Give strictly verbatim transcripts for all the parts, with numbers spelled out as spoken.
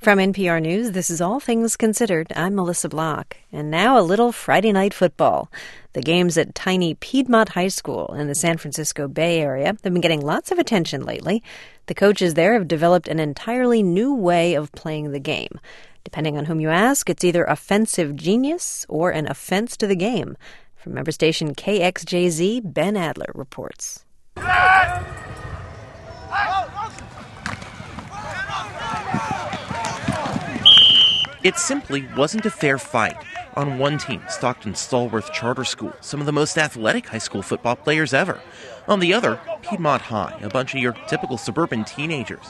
From N P R News, this is All Things Considered. I'm Melissa Block. And now a little Friday night football. The games at tiny Piedmont High School in the San Francisco Bay Area have been getting lots of attention lately. The coaches there have developed an entirely new way of playing the game. Depending on whom you ask, it's either offensive genius or an offense to the game. From member station K X J Z, Ben Adler reports. It simply wasn't a fair fight. On one team, Stockton Stallworth Charter School, some of the most athletic high school football players ever. On the other, Piedmont High, a bunch of your typical suburban teenagers.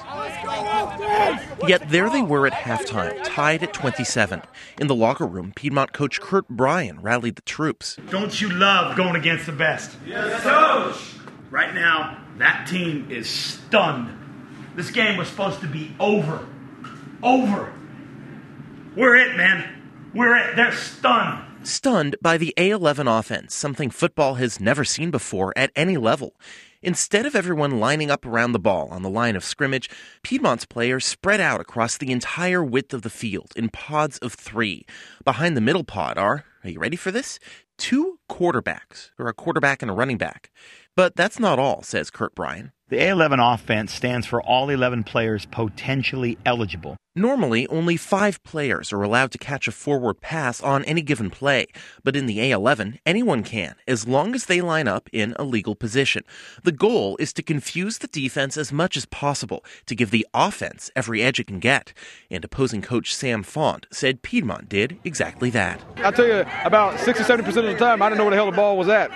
Yet there they were at halftime, tied at twenty-seven. In the locker room, Piedmont coach Kurt Bryan rallied the troops. Don't you love going against the best? Yes, coach! Right now, that team is stunned. This game was supposed to be over. Over. We're it, man. We're it. They're stunned. Stunned by the A eleven offense, something football has never seen before at any level. Instead of everyone lining up around the ball on the line of scrimmage, Piedmont's players spread out across the entire width of the field in pods of three. Behind the middle pod are, are you ready for this? Two quarterbacks, or a quarterback and a running back. But that's not all, says Kurt Bryan. The A eleven offense stands for all eleven players potentially eligible. Normally, only five players are allowed to catch a forward pass on any given play. But in the A eleven, anyone can, as long as they line up in a legal position. The goal is to confuse the defense as much as possible, to give the offense every edge it can get. And opposing coach Sam Font said Piedmont did exactly that. I'll tell you, about sixty, seventy percent of the time, I didn't know where the hell the ball was at.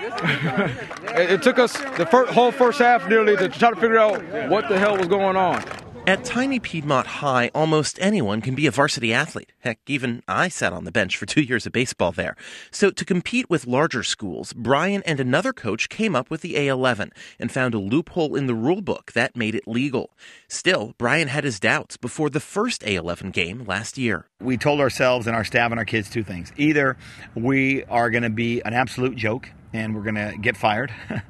it, it took us the first, whole first half nearly to try to figure out what the hell was going on. At tiny Piedmont High, almost anyone can be a varsity athlete. Heck, even I sat on the bench for two years of baseball there. So to compete with larger schools, Bryan and another coach came up with the A eleven and found a loophole in the rule book that made it legal. Still, Bryan had his doubts before the first A eleven game last year. We told ourselves and our staff and our kids two things. Either we are going to be an absolute joke and we're going to get fired,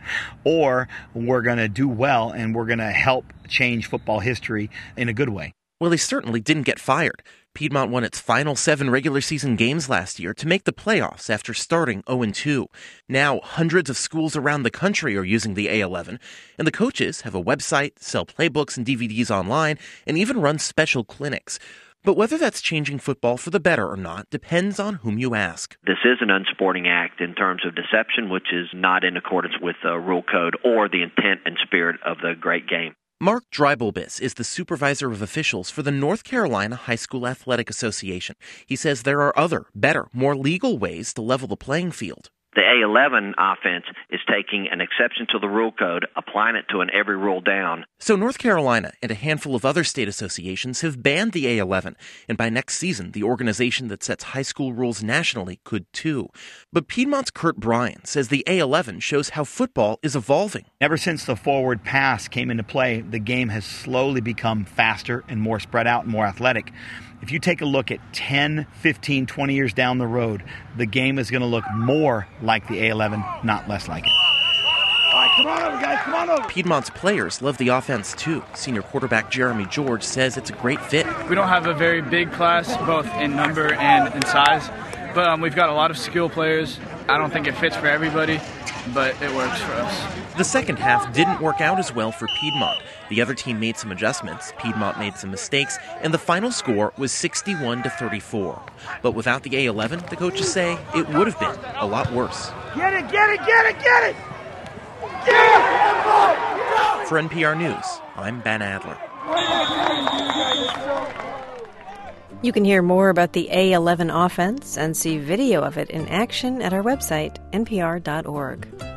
or we're going to do well and we're going to help change football history in a good way. Well, they certainly didn't get fired. Piedmont won its final seven regular season games last year to make the playoffs after starting oh and two. Now, hundreds of schools around the country are using the A eleven, and the coaches have a website, sell playbooks and D V Ds online, and even run special clinics. But whether that's changing football for the better or not depends on whom you ask. This is an unsporting act in terms of deception, which is not in accordance with the rule code or the intent and spirit of the great game. Mark Dreibelbis is the supervisor of officials for the North Carolina High School Athletic Association. He says there are other, better, more legal ways to level the playing field. The A eleven offense is taking an exception to the rule code, applying it to an every rule down. So North Carolina and a handful of other state associations have banned the A eleven, and by next season, the organization that sets high school rules nationally could too. But Piedmont's Kurt Bryan says the A eleven shows how football is evolving. Ever since the forward pass came into play, the game has slowly become faster and more spread out and more athletic. If you take a look at ten, fifteen, twenty years down the road, the game is going to look more like the A eleven, not less like it. All right, come on over, guys, come on over. Piedmont's players love the offense, too. Senior quarterback Jeremy George says it's a great fit. We don't have a very big class, both in number and in size, but um, we've got a lot of skill players. I don't think it fits for everybody, but it works for us. The second half didn't work out as well for Piedmont. The other team made some adjustments, Piedmont made some mistakes, and the final score was sixty-one to thirty-four. But without the A eleven, the coaches say it would have been a lot worse. Get it, get it, get it, get it! Get it! For N P R News, I'm Ben Adler. You can hear more about the A eleven offense and see video of it in action at our website, N P R dot org.